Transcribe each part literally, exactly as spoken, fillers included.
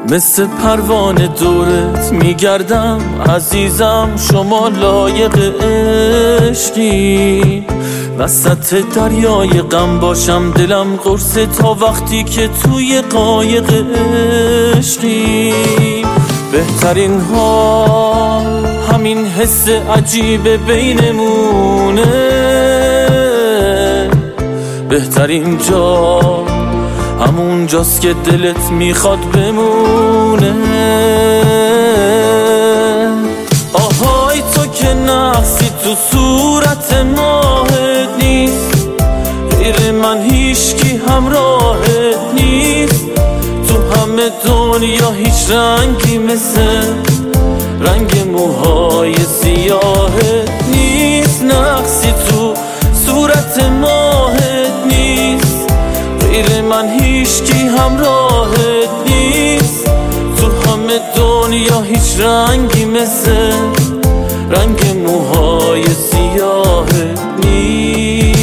مثل پروانه دورت میگردم عزیزم، شما لایق عشقی. وسط دریای غم باشم دلم قرصه تا وقتی که توی قایق عشقی. بهترین حال همین حس عجیب بینمونه، بهترین جا همون جاست که دلت میخواد بمونه. آهای تو که نقصی تو صورت ماهت نیست، غیر من هیچکی همراهت نیست. تو همه دنیا هیچ رنگی مثل رنگ موهای سیاهت نیست. نقصی تو صورت ماهت نیست، غیر من هیچکی همراهت نیست. تو همه دنیا هیچ رنگی مثل رنگ موهای سیاهت نیست.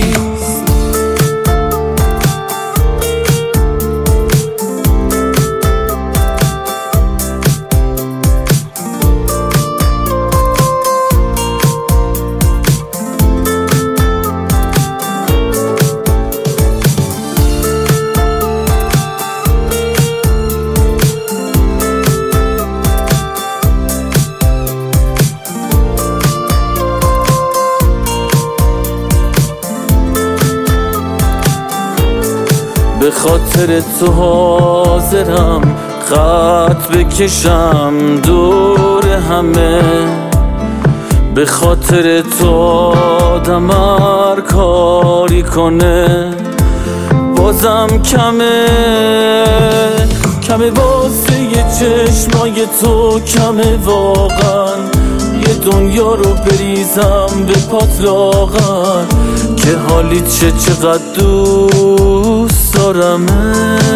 به خاطر تو حاضرم خط بکشم دور همه، به خاطر تو آدم هر کاری کنه بازم کمه. کمه واسه یه چشمای تو، کمه واقعا یه دنیا رو بریزم به پات لاغر، که حالی چه چقدر دوست دارمه.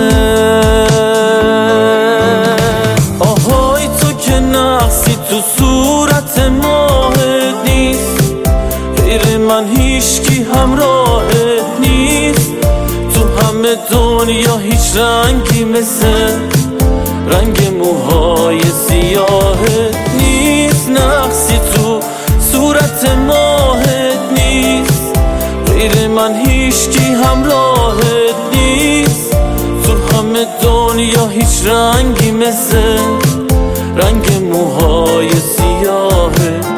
آهای تو که نقصی تو صورت ماهت نیست، غیر من هیچکی همراهت نیست. تو همه دنیا هیچ رنگی مثل رنگ موهای سیاهت نیست. نقصی تو صورت ماهت نیست، غیر من هیچکی همراهت نیست. تو همه دنیا هیچ رنگی مثل رنگ موهای سیاهت